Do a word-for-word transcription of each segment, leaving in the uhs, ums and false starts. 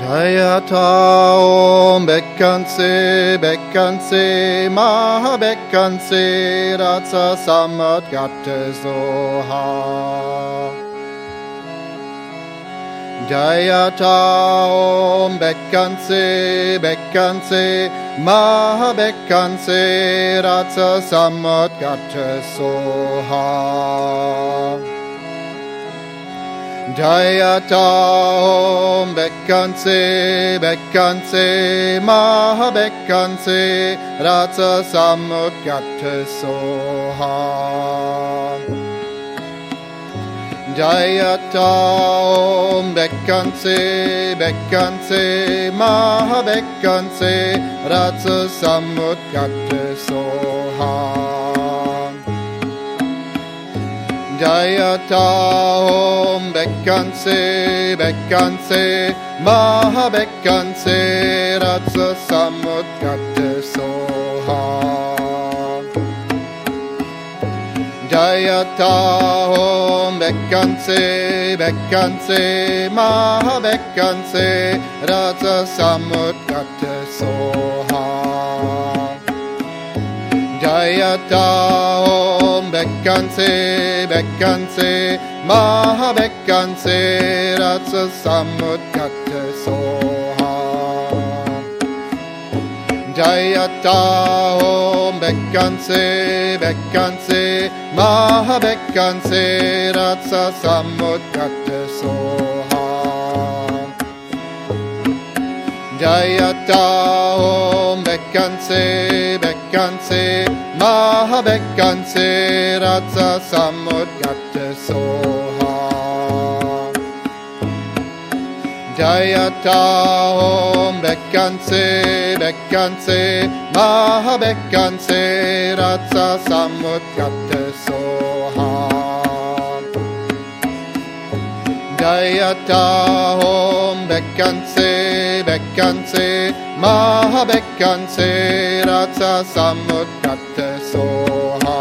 Jayata Om Bekkanse Bekkanse Maha Bekkanse Ratsa Samat Gatte Soha Jayata Om Bekkanse Bekkanse Maha Bekkanse Ratsa Samat Gatte Soha Jayata Om Bekkanse Bekkanse Maha Bekkanse Ratsa Samudgatta Soha Jayata Om Bekkanse Bekkanse Maha Bekkanse Ratsa Samudgatta Soha Jayata Om Bekkanse Bekkanse Maha Bekkanse Ratsa Samudgatta Soha Jayata Om Bekkanse Bekkanse Maha Bekkanse Ratsa Samudgatta Soha Jayata Om Bekkanse Bekkanse Maha Bekkanse Ratsa Samudgatta Soha Jayata Om Bekkanse Bekkanse Maha Bekkanse Ratsa Samudgatta Soha Jayata Om Bekkanse Bekkanse Maha Bekkanse Ratsa Samudgatta Soha Jayata Om Bekkanse Bekkanse Maha Bekkanse Ratsa Samudgatta Soha Jayata Om Bekkanse Bekkanse Maha Bekkanse Ratsa Samudgatta Soha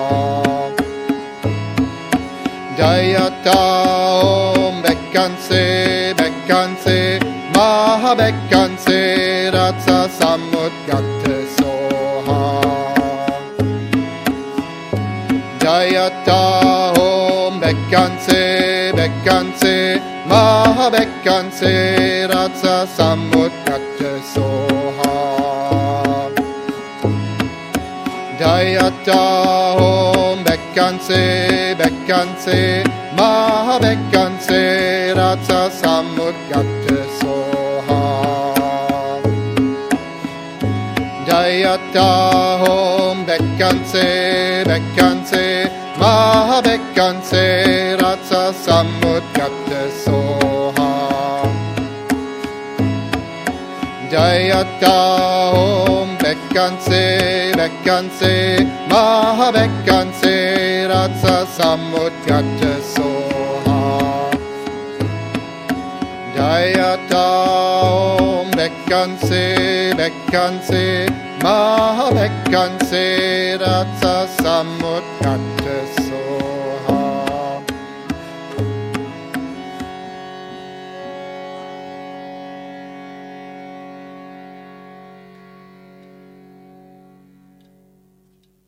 Jayata Om Bekkanse Bekkanse Maha Bekkanse Ratsa Samudgatta Soha Jayata Om Bekkanse Bekkanse Maha Bekkanse Ratsa Samudgatta Soha Jayata Om Bekkanse Bekkanse Maha Bekkanse Ratsa Samudgatta Soha Jayata Om Bekkanse Bekkanse Maha Bekkanse Ratsa Samudgatta Soha Jayata Om Bekkanse Bekkanse Maha Bekkanse Ratsa Samudgatta Soha Jayata Om Bekkanse Bekkanse Maha Bekkanse Ratsa Samudgatta Soha